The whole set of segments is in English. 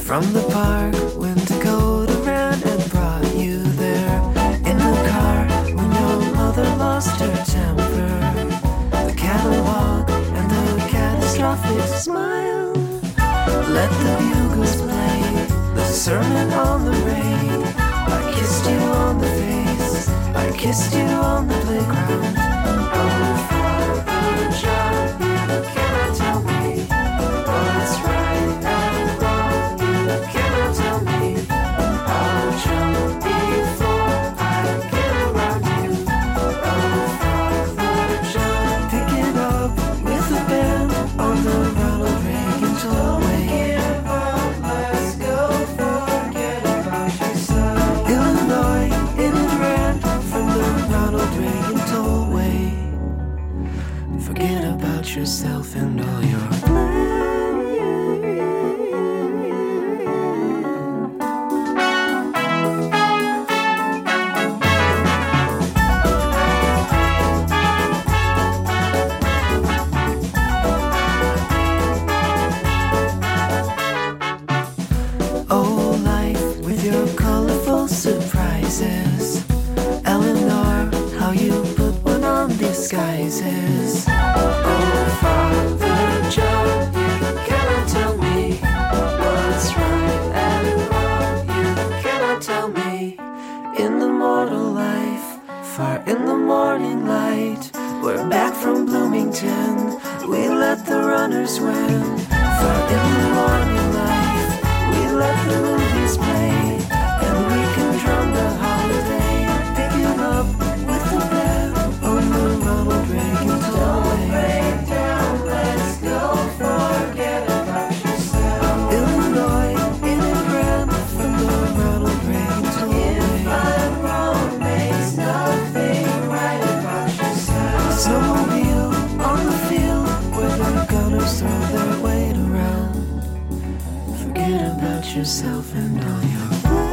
From the park when Dakota ran and brought you there. In the car when your mother lost her temper. The catalog and the catastrophic smile. Let the bugles play the sermon on the rain. I kissed you on the face, I kissed you on the playground. Oh, Father John, you cannot tell me what's right and wrong. You cannot tell me I'll jump before I get around you. Oh, Father John, pick it up with the band on the Ronald Reagan tollway. Let's go forget about yourself. Illinois, in and ran from the Ronald Reagan tollway. Forget about yourself and all your oh, life with your colorful surprises. Eleanor, how you put one on disguises. Oh, Father John, you cannot tell me what's right and wrong. You cannot tell me in the mortal life, far in the morning light. We're back from Bloomington, we let the runners win. Far in the morning life, we let the movies play, and we can drum the holiday. Pick it up with the band on the Ronald Reagan tollway. Break down, let's go forget about yourself. Illinois, in and ran from the Ronald Reagan tollway. If I'm wrong, makes nothing right about yourself. Snowmobile on the field where the gunners throw their weight around. Forget about yourself and all your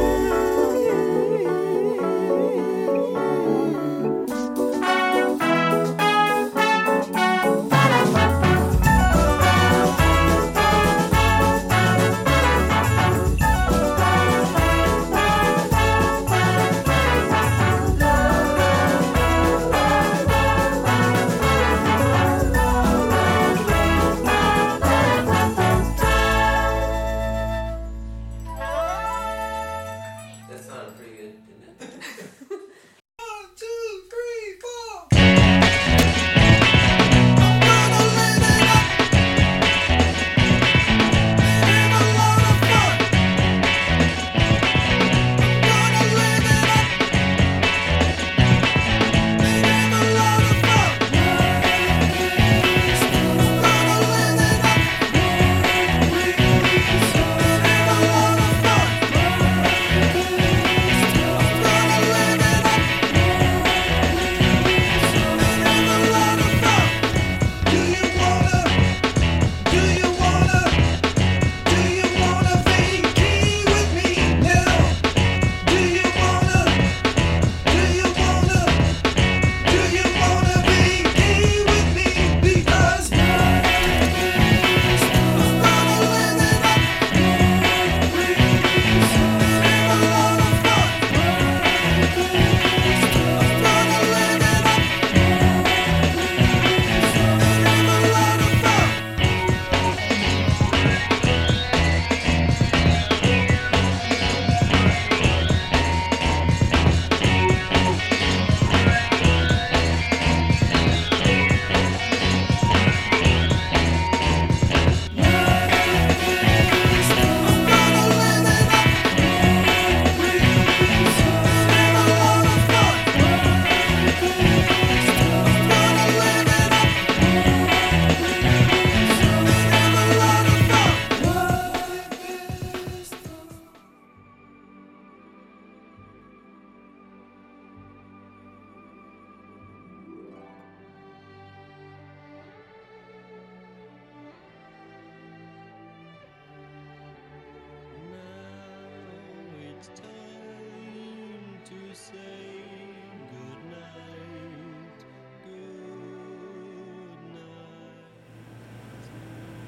That sounded pretty good, didn't it? 1, 2, 3, 4.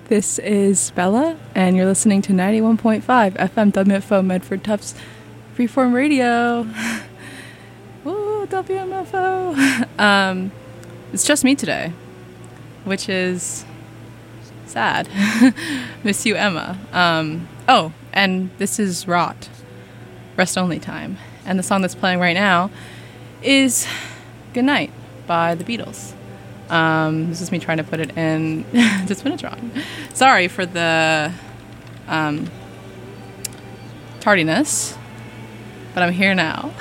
This is Bella, and you're listening to 91.5 FM WMFO Medford Tufts Freeform Radio. Woo, WMFO. It's just me today, which is sad. Miss you, Emma. And this is Rot, Rest Only Time. And the song that's playing right now is Goodnight by the Beatles. This is me trying to put it in the Spinatron. Sorry for the tardiness, but I'm here now.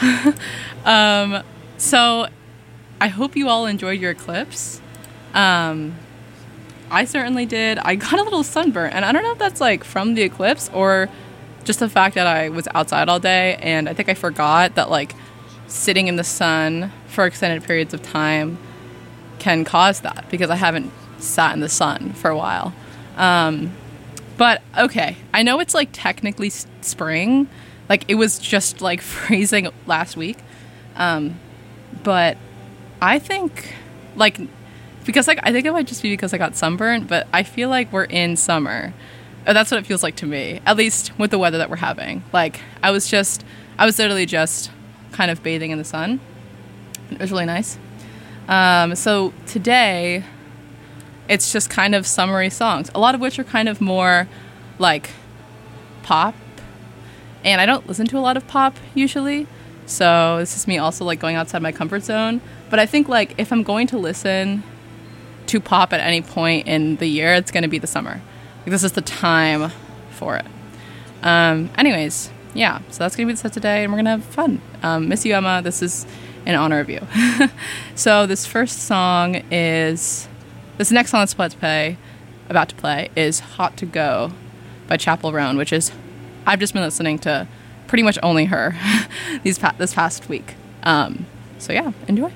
So I hope you all enjoyed your eclipse. I certainly did. I got a little sunburnt, and I don't know if that's like from the eclipse or just the fact that I was outside all day, and I think I forgot that like sitting in the sun for extended periods of time can cause that, because I haven't sat in the sun for a while. But okay, I know it's like technically spring, like it was just like freezing last week, but I think like, because like I think it might just be because I got sunburned, but I feel like we're in summer. That's what it feels like to me, at least with the weather that we're having. Like I was literally just kind of bathing in the sun. It was really nice. So today, it's just kind of summery songs, a lot of which are kind of more like pop, and I don't listen to a lot of pop usually, so this is me also like going outside my comfort zone. But I think like if I'm going to listen to pop at any point in the year, it's going to be the summer. Like this is the time for it. Anyways, yeah, so that's going to be the set today, and we're going to have fun. Miss you, Emma. This is in honor of you. So this next song that's about to play is Hot to Go by Chappell Roan, which is, I've just been listening to pretty much only her this past week. So yeah, enjoy.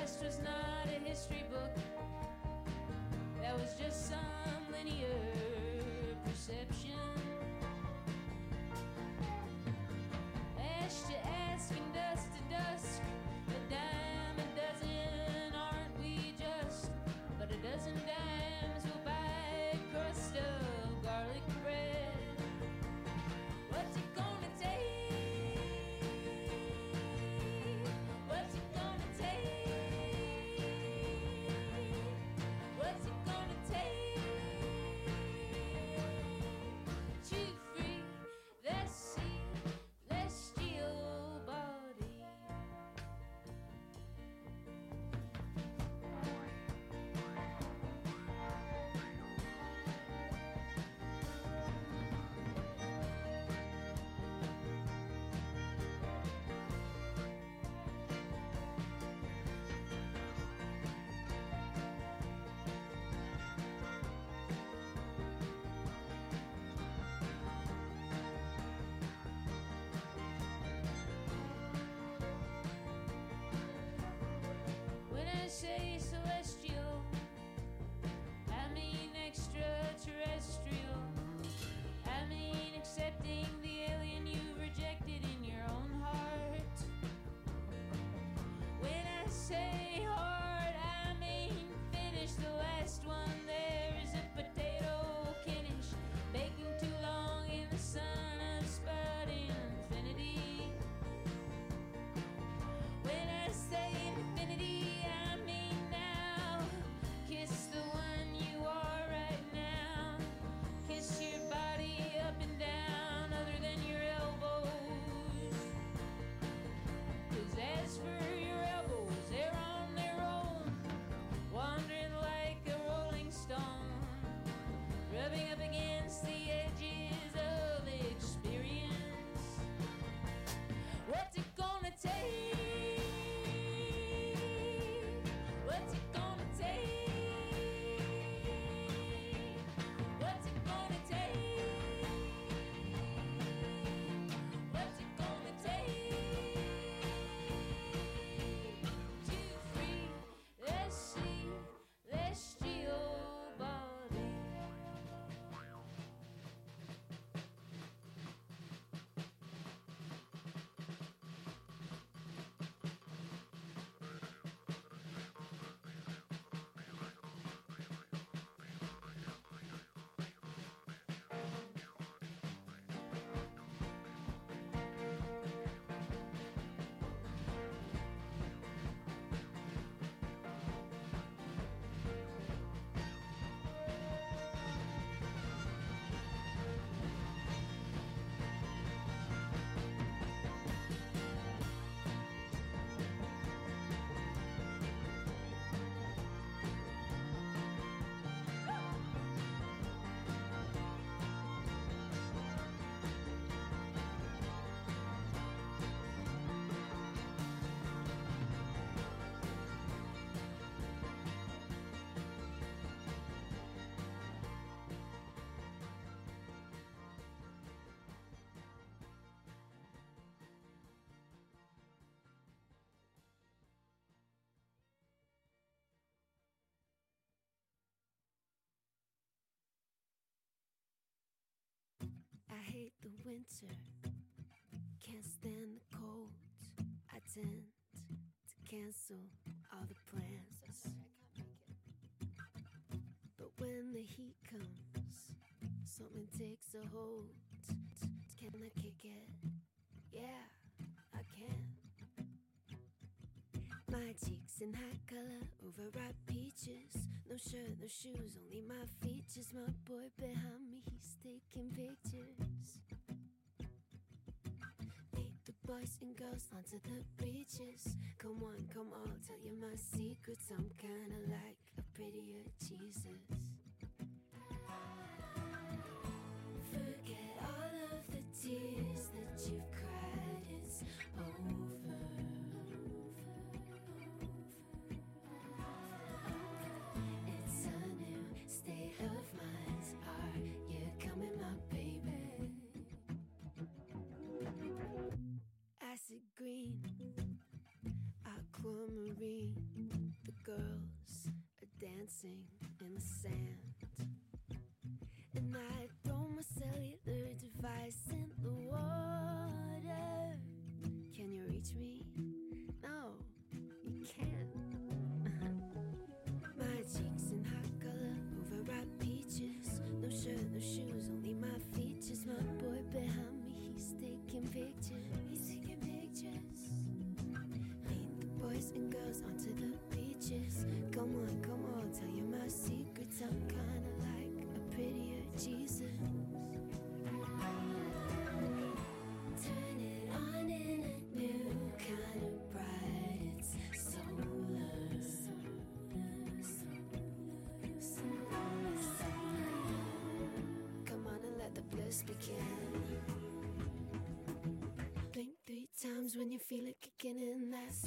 past was not a history book. That was just some linear perception. Ash to ask and dust to dusk, a dime a dozen, aren't we just? But a dozen dimes will buy a crust of garlic bread. What's it gonna take? What's it gonna take? What's it gonna take to free the celestial body? When I say celestial, I mean extraterrestrial. I mean accepting the alien you've rejected in your own heart. When I say heart, I mean finish the last one. There is a potato kinish baking too long in the sun of spud infinity. When I say infinity, I mean now. Kiss the one you are right now. Kiss your body up and down, other than your elbows. 'Cause as for your elbows, they're on their own, wandering like a rolling stone, rubbing up against the edges of experience. What's it gonna take? What's it gonna take? What's it gonna take? What's it gonna take to free the celestial body? I hate the winter, can't stand the cold. I tend to cancel all the plans. But when the heat comes, something takes a hold. Can I kick it? Yeah, I can. My cheeks in high color, overripe peaches. No shirt, no shoes, only my features. My boy behind me, he's taking pictures. Lead the boys and girls onto the beaches. Come on, come on, tell you my secrets. I'm kinda like a prettier Jesus. Forget all of the tears that you've cried, it's over. It's a new state of mind. Are you coming, my baby? Acid green, aquamarine. dancing in the sand. And I throw my cellular device in the water. Can you reach me? No, you can't. My cheeks in hot color, overripe peaches. No shirt, no shoes, only my features. My boy behind me, he's taking pictures. He's taking pictures. Lead the boys and girls onto the beaches. Come on, tell you my secrets. I'm kinda like a prettier Jesus. Turn it on in a new kind of bright. It's solar. Come on and let the bliss begin. Blink 3 times when you feel it kicking in. That's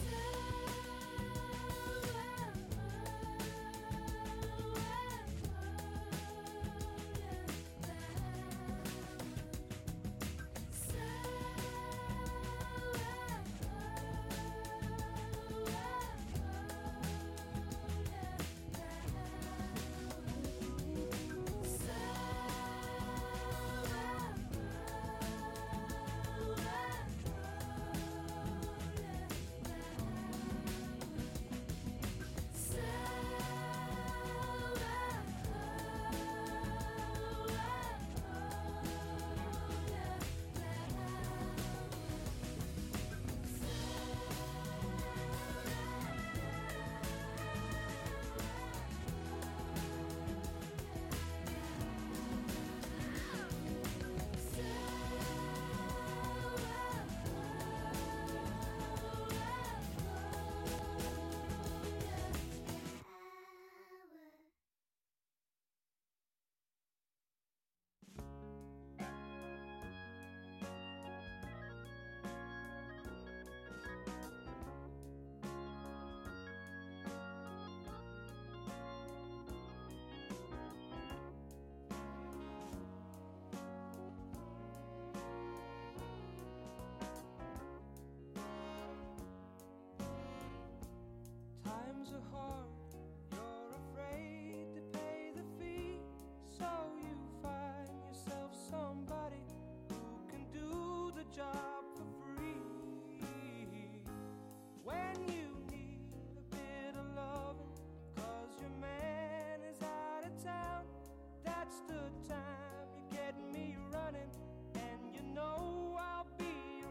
times are hard, you're afraid to pay the fee, so you find yourself somebody who can do the job for free. When you need a bit of loving, 'cause your man is out of town, that's the time you get me running, and you know I'll be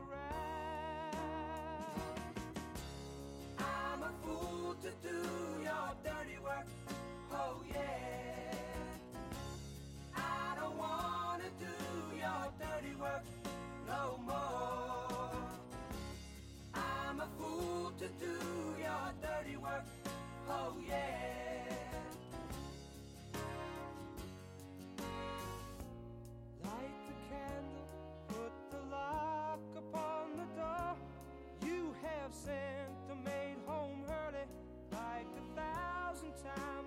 around. I'm a fool to do your dirty work, oh yeah. I don't wanna do your dirty work no more. I'm a fool to do your dirty work, oh yeah. Light the candle, put the lock upon the door. You have sent the maid home early, like 1,000 times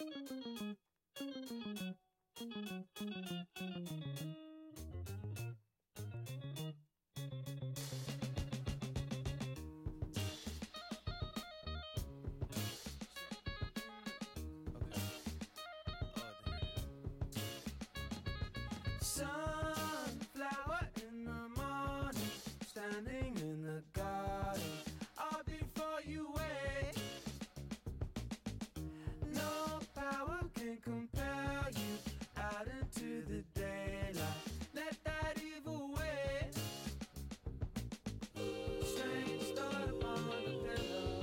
Sunflower in the morning, standing in the garden. All before you wait. No power can compel you out into the daylight. Let that evil wait. Strange thought upon the pillow.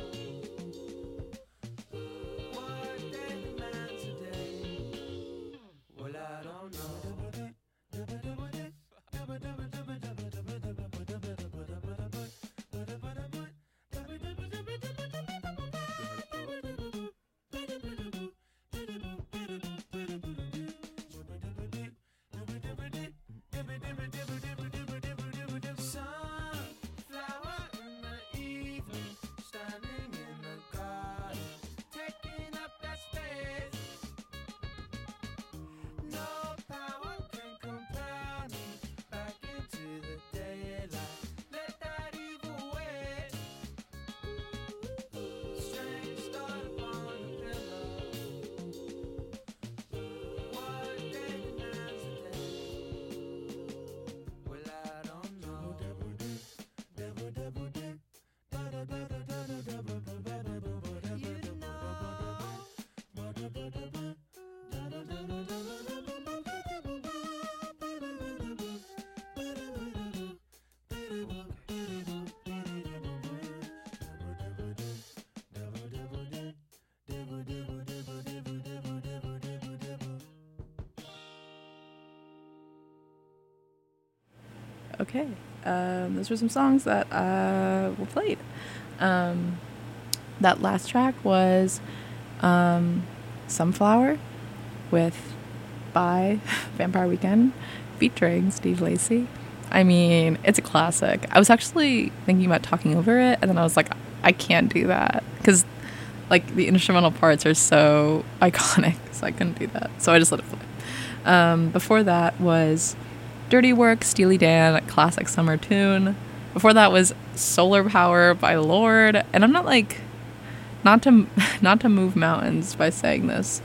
What day demands a day? Well, I don't know. Sunflower in the evening, standing in the garden, taking up that space. No power can compel me back into the daylight. Let that evil wait. Strange thought upon the pillow. What day demands a day? Well, I don't know. Okay, those were some songs that were played. That last track was Sunflower by Vampire Weekend featuring Steve Lacy. I mean, it's a classic. I was actually thinking about talking over it, and then I was like, I can't do that because like the instrumental parts are so iconic, so I couldn't do that. So I just let it play. Before that was Dirty Work, Steely Dan, a classic summer tune. Before that was Solar Power by Lorde, and I'm not like not to move mountains by saying this,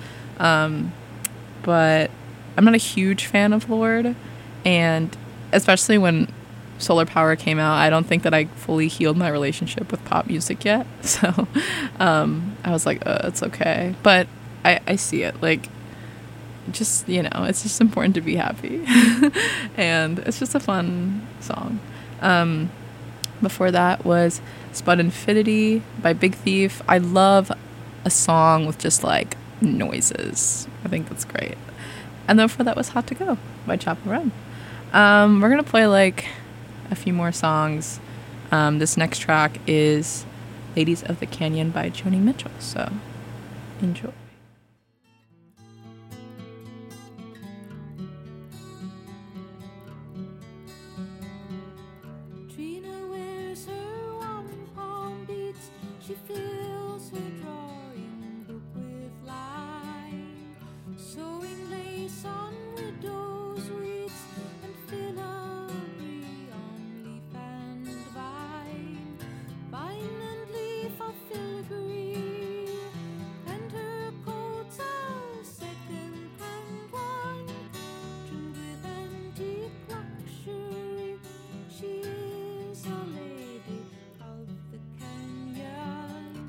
but I'm not a huge fan of Lorde, and especially when Solar Power came out, I don't think that I fully healed my relationship with pop music yet. So I was like, it's okay, but I see it like. Just, you know, it's just important to be happy. And it's just a fun song. Before that was Spud Infinity by Big Thief. I love a song with just like noises. I think that's great. And then before that was Hot to Go by Chapel Run. We're going to play like a few more songs. This next track is Ladies of the Canyon by Joni Mitchell. So enjoy. Trina wears her warm palm beads. She fills her drawing book with line, sewing lace on widow's weeds and filigree on leaf and vine. Vine and leaf are filigree, and her coats are second-hand wine, trimmed with antique luxury. She is a lady of the canyon.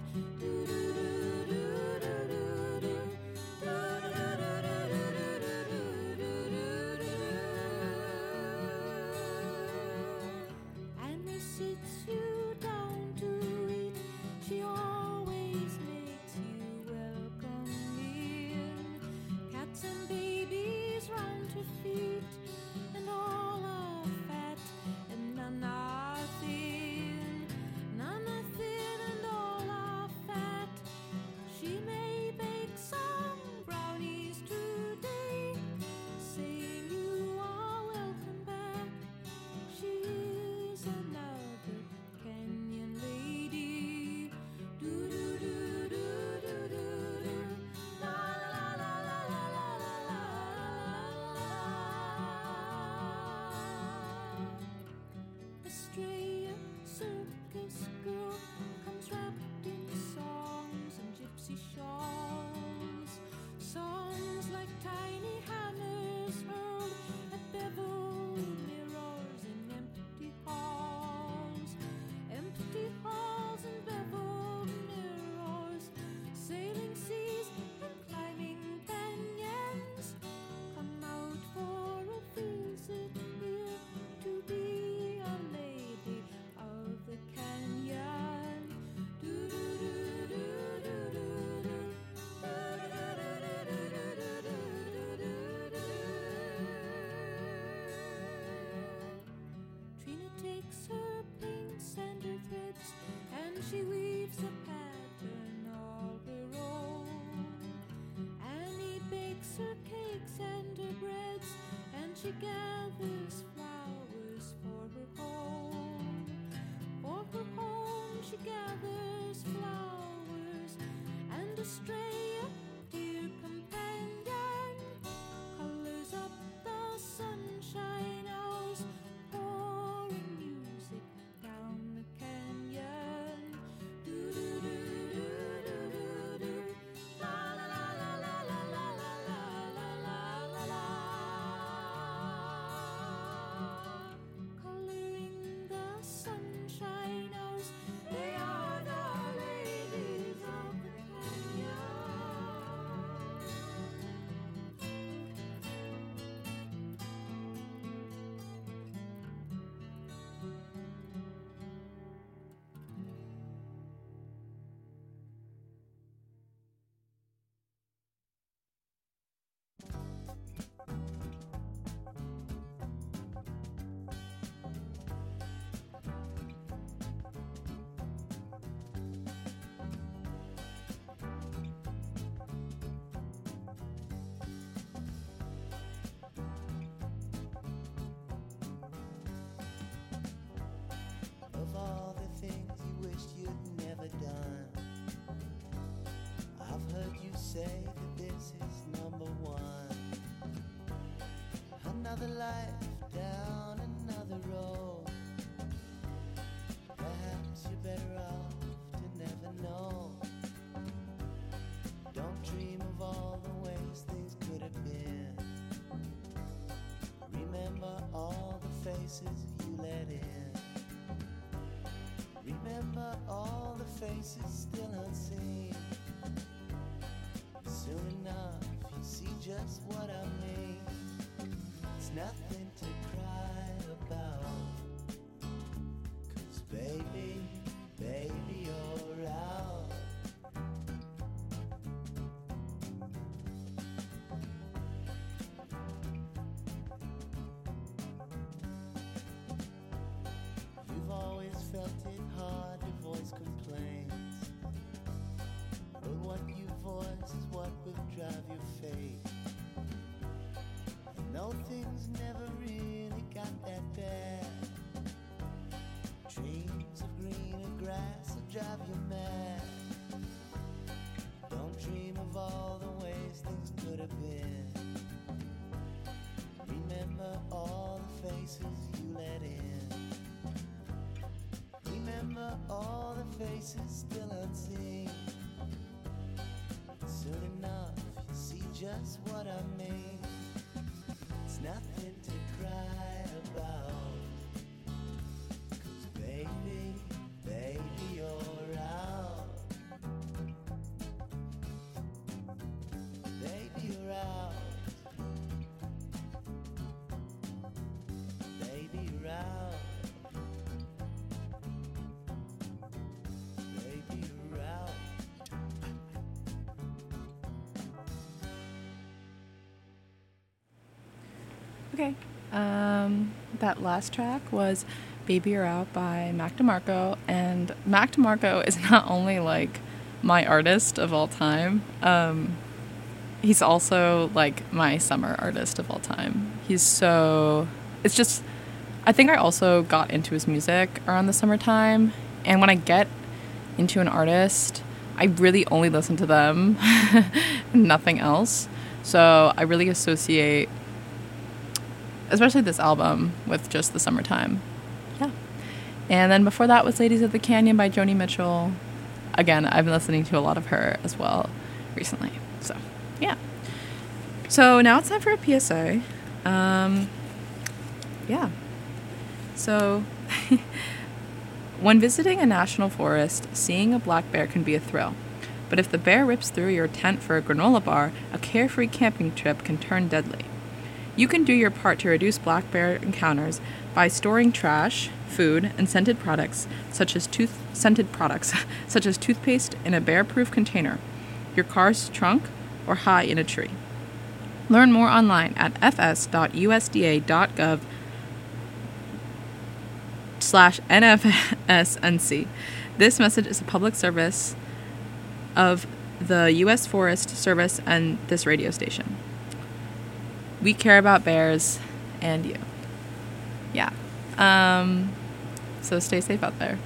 And he sits you down to eat. She always makes you welcome in. Cats and babies round her feet, and all are fat and none are thin. None are thin and all are fat. She may bake some brownies today, saying you are welcome back. She is another this girl comes wrapped in songs and gypsy shawls. Songs like tiny hammers hurled at beveled mirrors in empty halls. Empty halls and beveled mirrors, sailing seas and climbing canyons. Come out for a visit here to be a lady of the canyon. Trina takes her paints and her threads, and she weaves a pattern all her own. Annie bakes her cakes and her breads, and she gathers flowers for her home. For her home she gathers flowers, and a stray, a dear companion, colors up the sunshine hours, pouring music down the canyon. Do-do-do-do-do-do-do. La la la la la la la la la la la la. Coloring the sunshine hours, they are the ladies of the canyon. Of all the things you wished you'd never done, I've heard you say that this is number one. Another life down another road. Perhaps you're better off to never know. Don't dream of all the ways things could have been. Remember all the faces you let in. Remember all the faces still unseen. Soon enough you see just what I mean. It's nothing to cry about, 'cause baby, baby, you're out. You've always felt it hard to voice complaints, but what you voice is what will drive your fate. And though things never really got that bad, dreams of greener grass will drive you mad. Don't dream of all the ways things could have been. Remember all the faces you let in. Remember all the faces still unseen. Soon enough you see just what I mean. It's nothing to cry about, 'cause baby, baby, you're out. Baby, you're out. Baby, you're out. Baby, you're out. Okay. That last track was Baby You're Out by Mac DeMarco. And Mac DeMarco is not only like my artist of all time, he's also like my summer artist of all time. He's so, it's just, I think I also got into his music around the summertime. And when I get into an artist, I really only listen to them, nothing else. So I really associate, especially this album, with just the summertime. Yeah. And then before that was Ladies of the Canyon by Joni Mitchell. Again, I've been listening to a lot of her as well recently. So, yeah. So now it's time for a PSA. Yeah. So, when visiting a national forest, seeing a black bear can be a thrill. But if the bear rips through your tent for a granola bar, a carefree camping trip can turn deadly. You can do your part to reduce black bear encounters by storing trash, food, and scented products such as toothpaste in a bear-proof container, your car's trunk, or high in a tree. Learn more online at fs.usda.gov/NFSNC. This message is a public service of the U.S. Forest Service and this radio station. We care about bears and you. Yeah. So stay safe out there.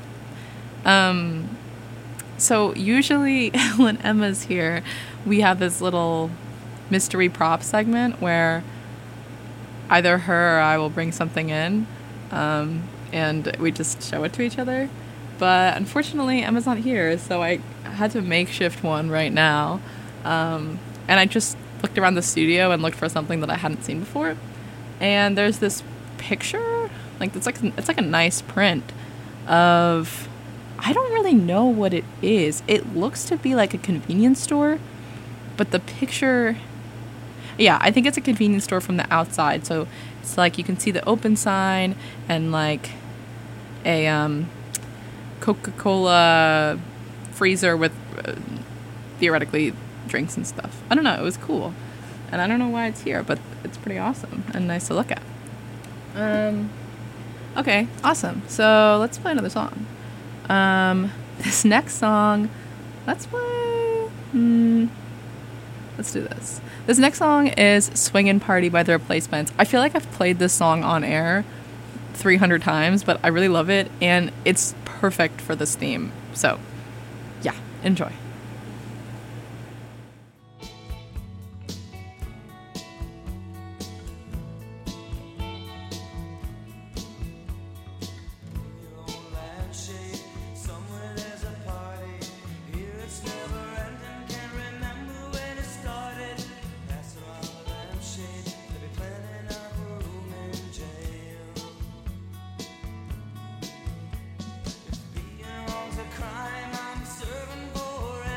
So usually when Emma's here, we have this little mystery prop segment where either her or I will bring something in, and we just show it to each other. But unfortunately, Emma's not here, so I had to makeshift one right now. And I just looked around the studio and looked for something that I hadn't seen before. And there's this picture, like it's like a nice print of, I don't really know what it is. It looks to be like a convenience store, but the picture, yeah, I think it's a convenience store from the outside. So it's like you can see the open sign and like a Coca-Cola freezer with theoretically drinks and stuff. I don't know. It was cool. And I don't know why it's here, but it's pretty awesome and nice to look at. Okay, awesome. So let's play another song. This next song, let's play... let's do this. This next song is Swingin' Party by The Replacements. I feel like I've played this song on air 300 times, but I really love it, and it's perfect for this theme. So, yeah, enjoy. Crime I'm serving for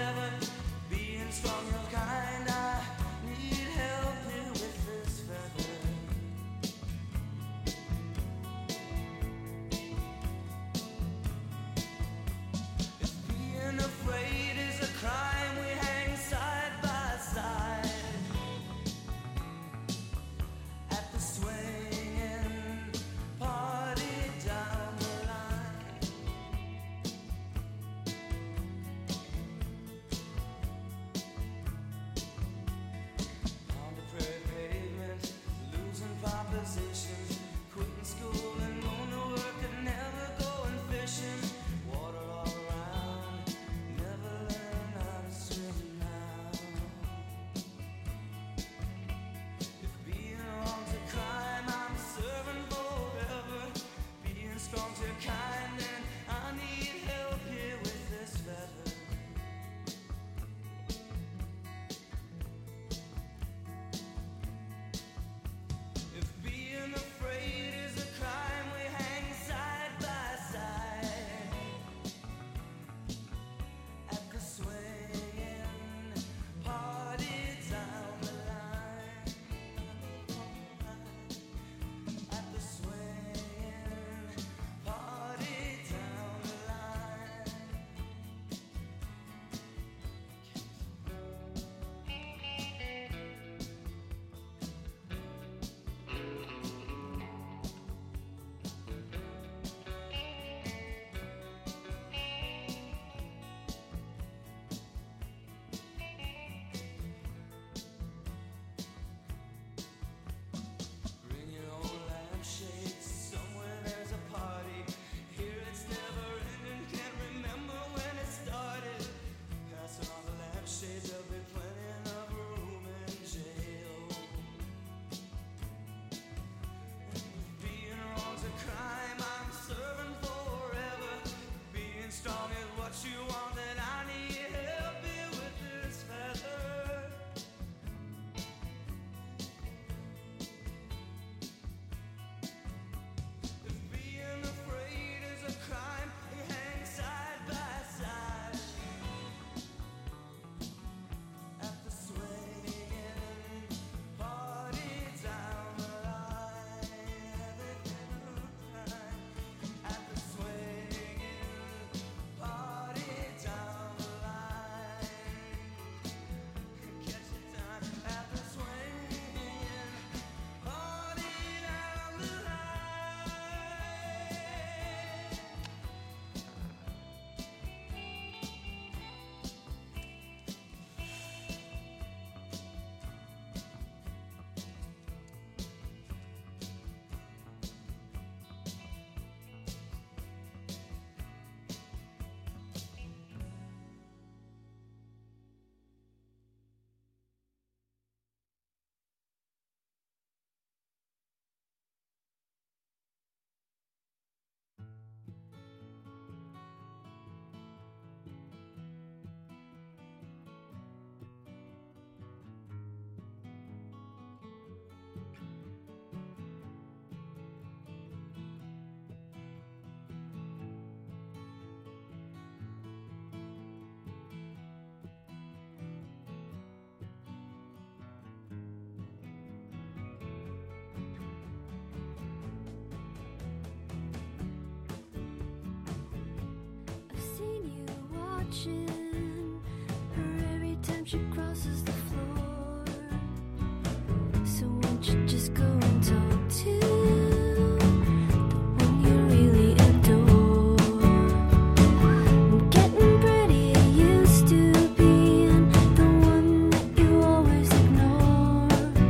time she crosses the floor. So won't you just go and talk to the one you really adore? I'm getting pretty used to being the one that you always ignore.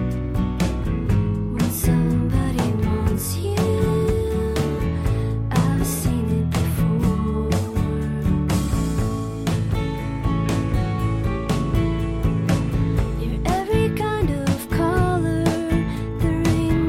When somebody wants you, I've seen it before. You're every kind of color, there ain't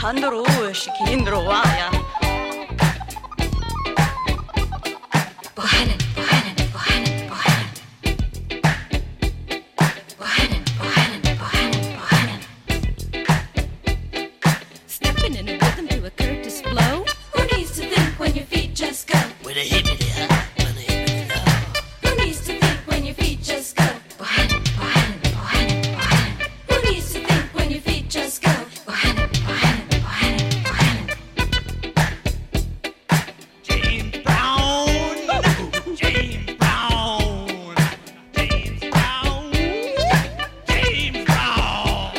Andro, Shikindro, Waya. Bohannon, Bohannon, Bohannon, Bohannon. Bohannon, Bohannon, Bohannon, Bohannon. Stepping in a rhythm to a Curtis blow. Who needs to think when your feet just go? With a hippity hop, with a hippity hop. Who needs to think when your feet just go? Bohannon, Bohannon, Bohannon, Bohannon. Who needs to think when your feet just go? Bohannon, Bohannon, Bohannon, Bohannon. James Brown, James Brown, James Brown, James Brown.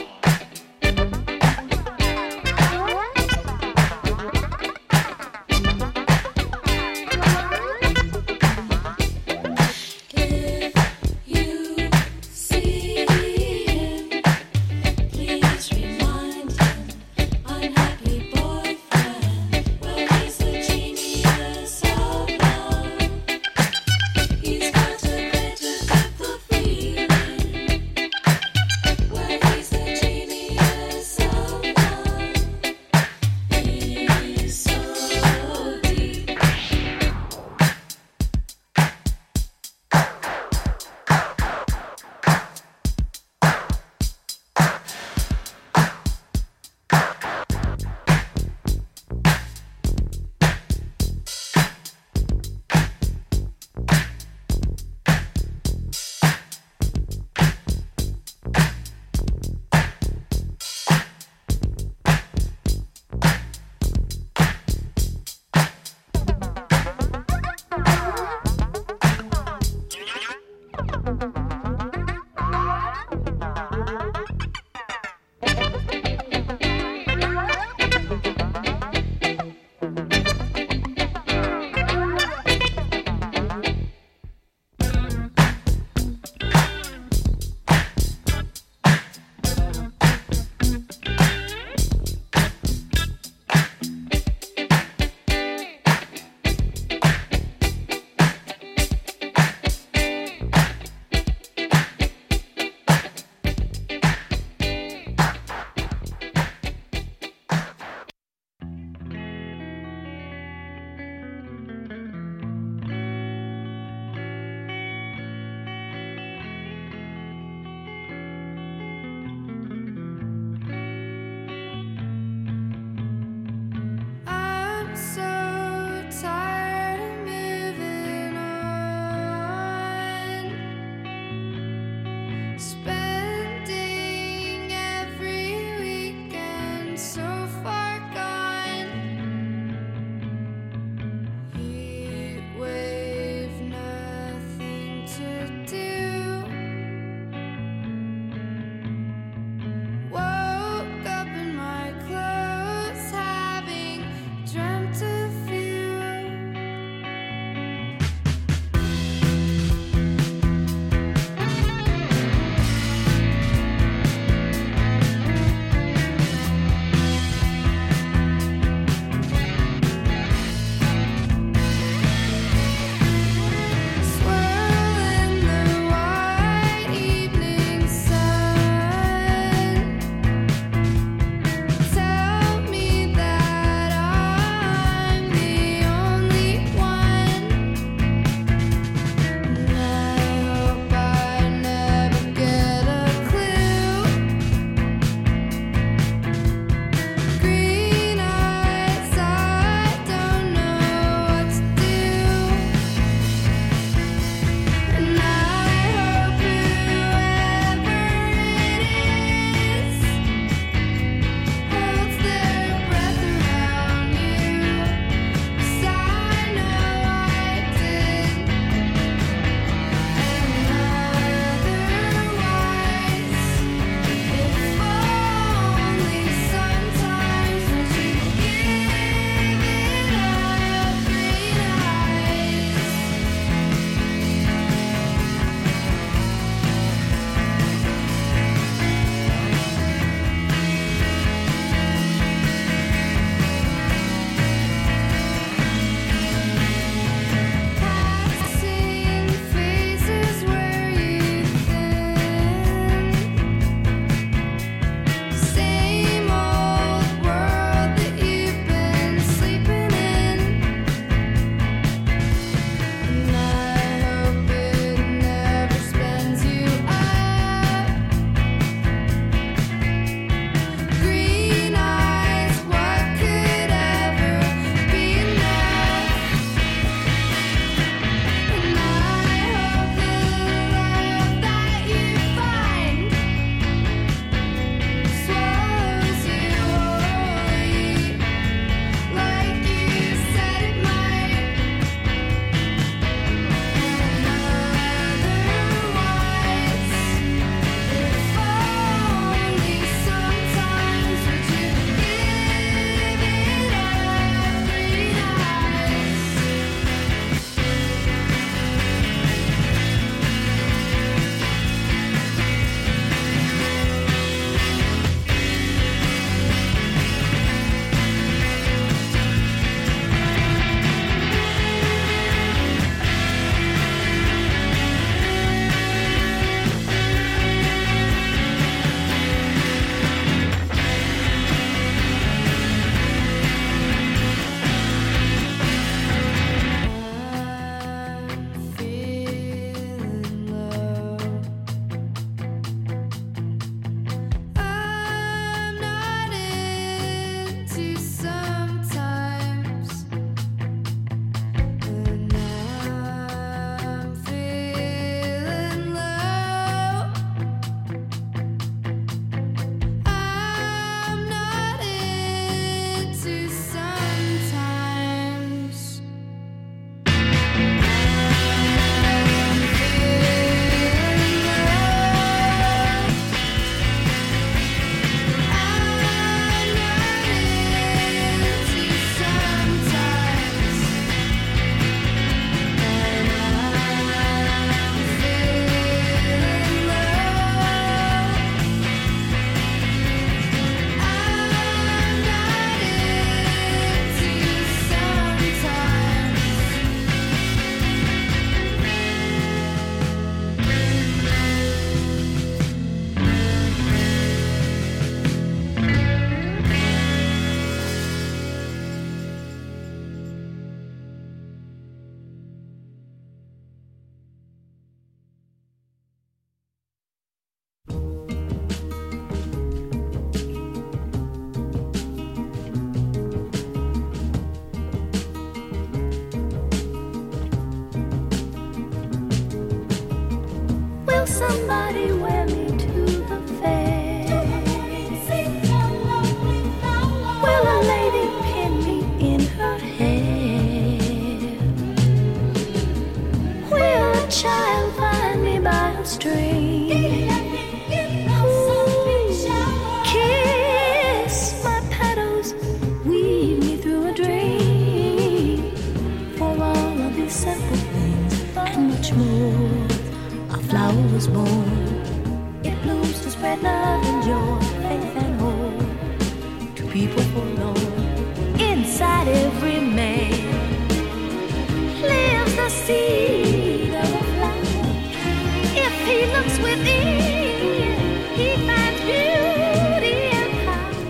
flowers moon. It blooms to spread love and joy, faith and hope to people forlorn. Inside every man lives the seed of a flower. If he looks within, he finds beauty and power.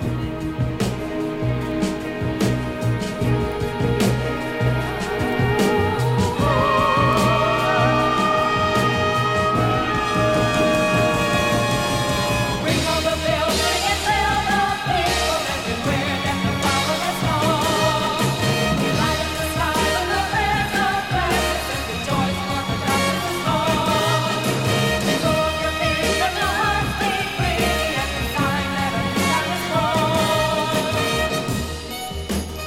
Ring on the bell, ring and tell the people everywhere that the flower has come. Light up the sky with the beds of glasses and rejoice for the darkness is gone. Let go of your fears, let your hearts be free, and the sign that a new time is born.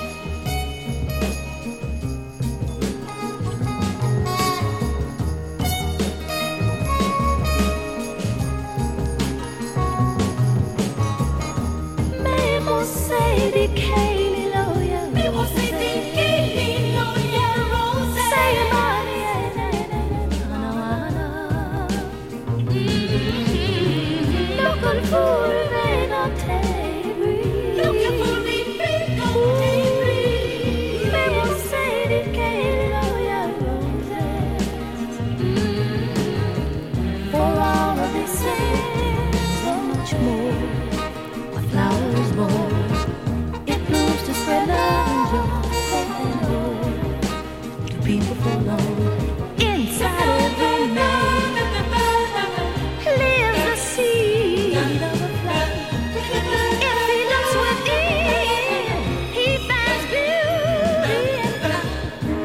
Mais mon say di Kaylee Loya, Mais on s'est dit qu'il y a rose. say money. Local food and I'll take Looking for me, big gold debris. Mais mon say di Kaylee Loya roses. For all of this and so much more. A flower is born. It blooms to spread love and joy, faith and hope to people forlorn. Inside every man lives the seed of a flower. If he looks within, he finds beauty and power.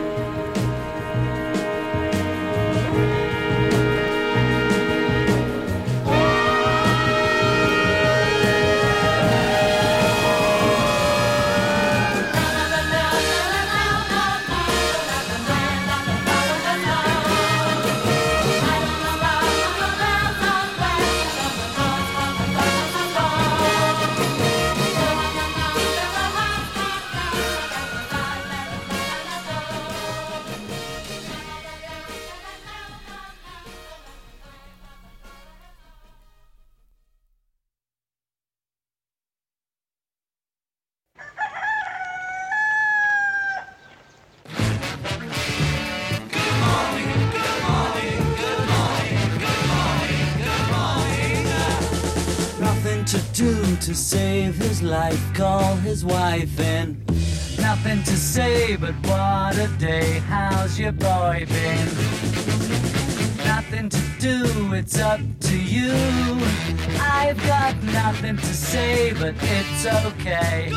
Nothing to do to save his life, call his wife in. Nothing to say but what a day, how's your boy been? Nothing to do, it's up to you. I've got nothing to say but it's okay.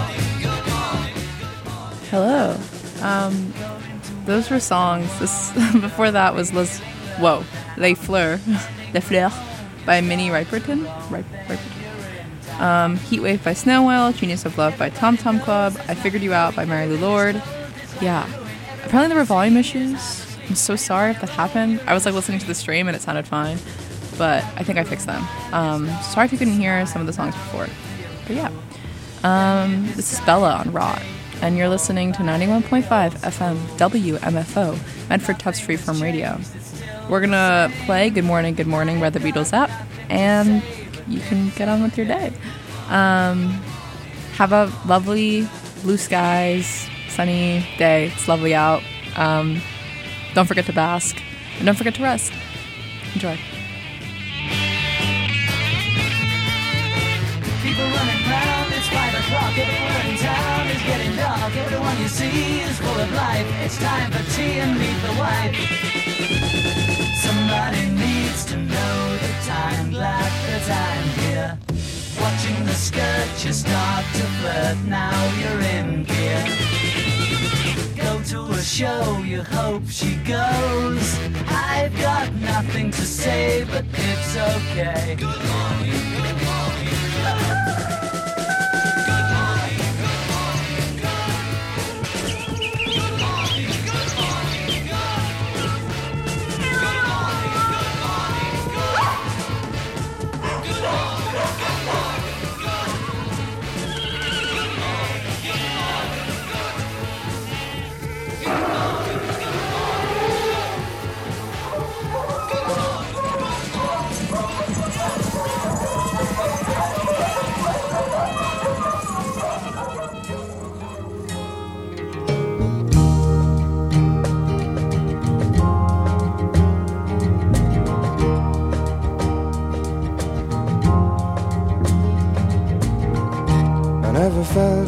Hello. Those were songs. This before that was Les Fleurs by Minnie Riperton. Heatwave by Snow Whale, Genius of Love by Tom Tom Club, I Figured You Out by Mary Lou Lord. Yeah. Apparently there were volume issues. I'm so sorry if that happened. I was like listening to the stream and it sounded fine, but I think I fixed them. Sorry if you couldn't hear some of the songs before. But yeah. This is Bella on Rot, and you're listening to 91.5 FM WMFO, Medford Tufts Freeform Radio. We're gonna play Good Morning by the Beatles app, and you can get on with your day. Have a lovely blue skies, sunny day. It's lovely out. Don't forget to bask, and don't forget to rest. Enjoy. People running round, it's 5 o'clock, everywhere in town is getting dark. Everyone you see is full of life. It's time for tea and meet the wife. Somebody needs to know the time, glad that I'm here. Watching the skirt, you start to flirt, now you're in gear. Go to a show, you hope she goes. I've got nothing to say, but it's okay. Good morning, good morning.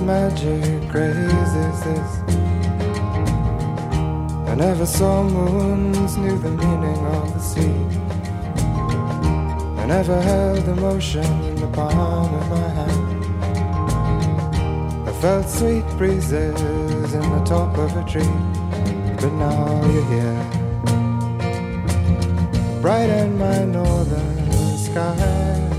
magic craze is this? I never saw moons, knew the meaning of the sea. I never held emotion in the palm of my hand. I felt sweet breezes in the top of a tree, but now you're here, bright in my northern sky.